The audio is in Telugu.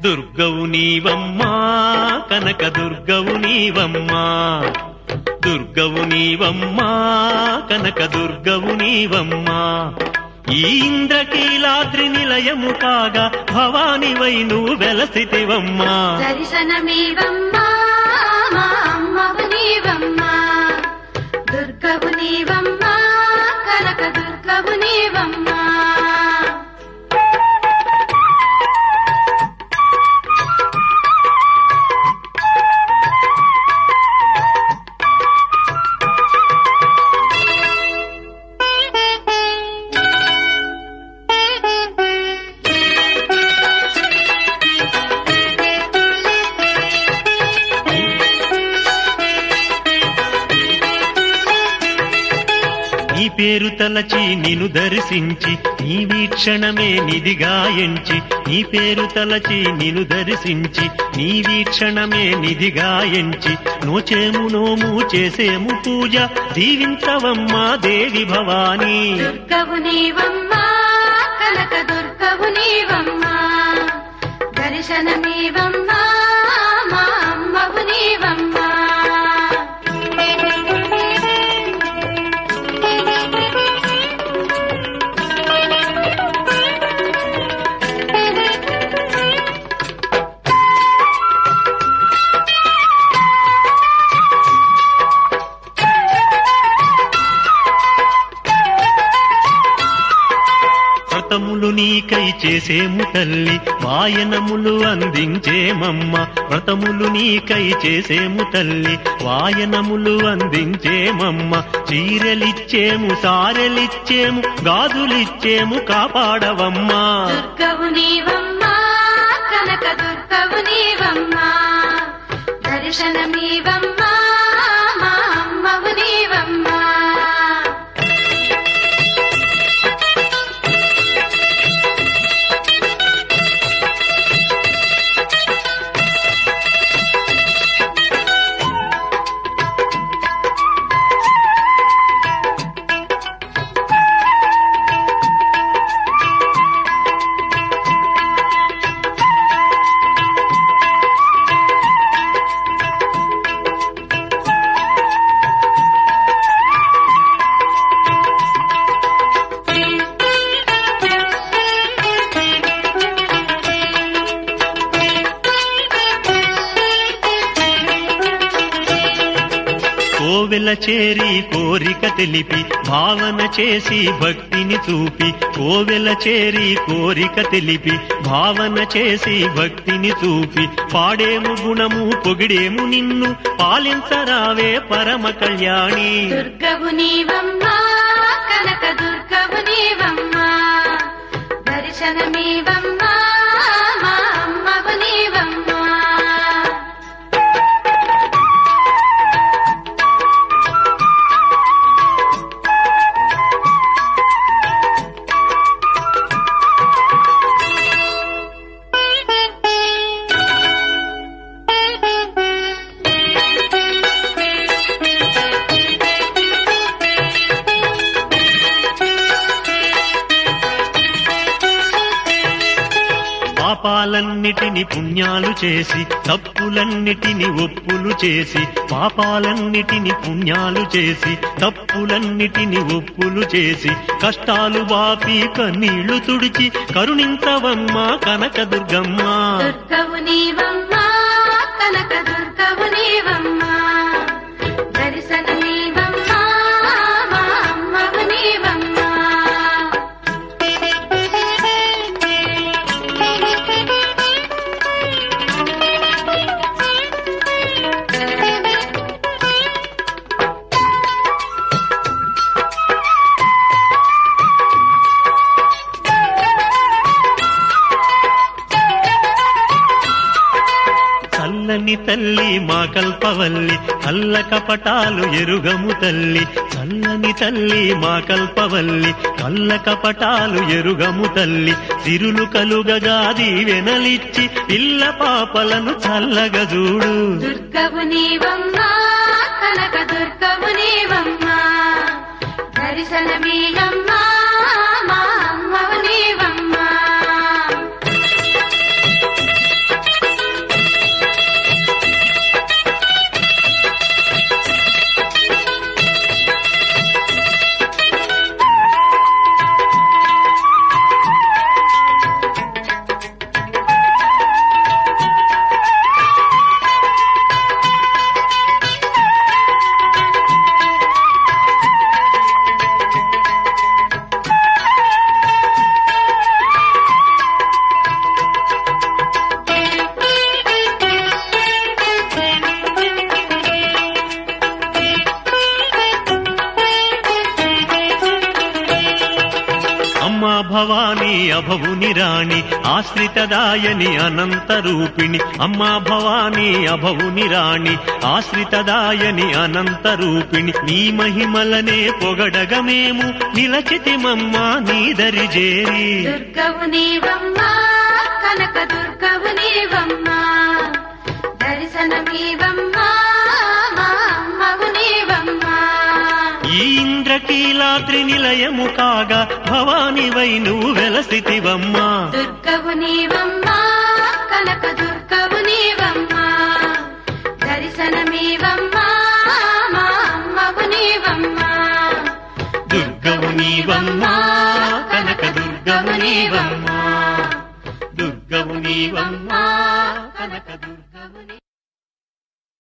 దుర్గవు నీవమ్మా కనక దుర్గవు నీవమ్మా దుర్గవు నీవమ్మా కనక దుర్గవు నీవమ్మా ఈ ఇంద్రకీలాద్రి నిలయము కాగా భవానివై నువ్వు వెలసితివమ్మా దర్శనమీవమ్మా మా అమ్మవు నీవమ్మా దుర్గవు నీవమ్మా కనక దుర్గవు నీవమ్మా నీ పేరు తలచి నిన్ను దర్శించి నీ వీక్షణమే నిధిగా ఎంచి నీ పేరు తలచి నిన్ను దర్శించి నీ వీక్షణమే నిధిగా ఎంచి నోచేము నోము చేసేము పూజ దీవించవమ్మా దేవి భవానీ దుర్గవు నీవమ్మా కనక దుర్గవు నీవమ్మా దర్శనమీవమ్మా మా అమ్మవు నీవమ్మా వ్రతములు నీకై చేసేము తల్లి వాయనములు అందించేమమ్మ వ్రతములు నీకై చేసేము తల్లి వాయనములు అందించేమమ్మ చీరలిచ్చేము సారెలిచ్చేము గాజులిచ్చేము కాపాడవమ్మా దుర్గవు నీవమ్మా కనక దుర్గవు నీవమ్మా దర్శనమీవమ్మా మా అమ్మవు నీవమ్మా కోవెల చేరి కోరిక తెలిపి భావన చేసి భక్తిని చూపి కోవెల చేరి కోరిక తెలిపి భావన చేసి భక్తిని చూపి పాడేము గుణము పొగిడేము నిన్ను పాలించరావే పరమ కళ్యాణి దుర్గవు నీవమ్మా కనక దుర్గవు నీవమ్మా దర్శనమీవమ్మా మా అమ్మవు నీవమ్మా పాపాలన్నిటిని పుణ్యాలు చేసి తప్పులన్నిటిని ఒప్పులు చేసి పాపాలన్నిటిని పుణ్యాలు చేసి తప్పులన్నిటిని ఒప్పులు చేసి కష్టాలు బాపి కన్నీళ్లు తుడిచి కరుణించవమ్మా కనకదుర్గమ్మ దుర్గవు నీవమ్మా కనక దుర్గవు నీవమ్మా దర్శనమీవమ్మా మా అమ్మవు నీవమ్మా చల్లని తల్లి మా కల్పవల్లి కల్ల కపటాలు ఎరుగము తల్లి చల్లని తల్లి మా కల్పవల్లి కల్ల కపటాలు ఎరుగము తల్లి సిరులు కలుగగా దీవెనలిచ్చి పిల్ల పాపలను చల్లగా చూడు దుర్గవు నీవమ్మా కనక దుర్గవు నీవమ్మా దర్శనమీవమ్మా మా అమ్మవు నీవమ్మా అభవుని రాణి ఆశ్రితదాయని అనంత రూపిణి అమ్మా భవానీ అభవుని రాణి ఆశ్రితదాయని అనంత రూపిణి నీ మహిమలనే పొగడగ మేము నిలచితిమమ్మా నీ దరి చేరి దుర్గవు నీవమ్మా కనక దుర్గవు నీవమ్మా దర్శనమీవమ్మా మా అమ్మవు నీవమ్మా ఈ ఇంద్రకీలాద్రి నిలయము కాగా భవానివై నువ్వు వెలసితివమ్మా దుర్గవు నీవమ్మా కనక దుర్గవు నీవమ్మా దర్శనమీవమ్మా మా అమ్మవు నీవమ్మా దుర్గవు నీవమ్మా కనక దుర్గవు నీవమ్మా దుర్గవు నీవమ్మా కనక దుర్గవు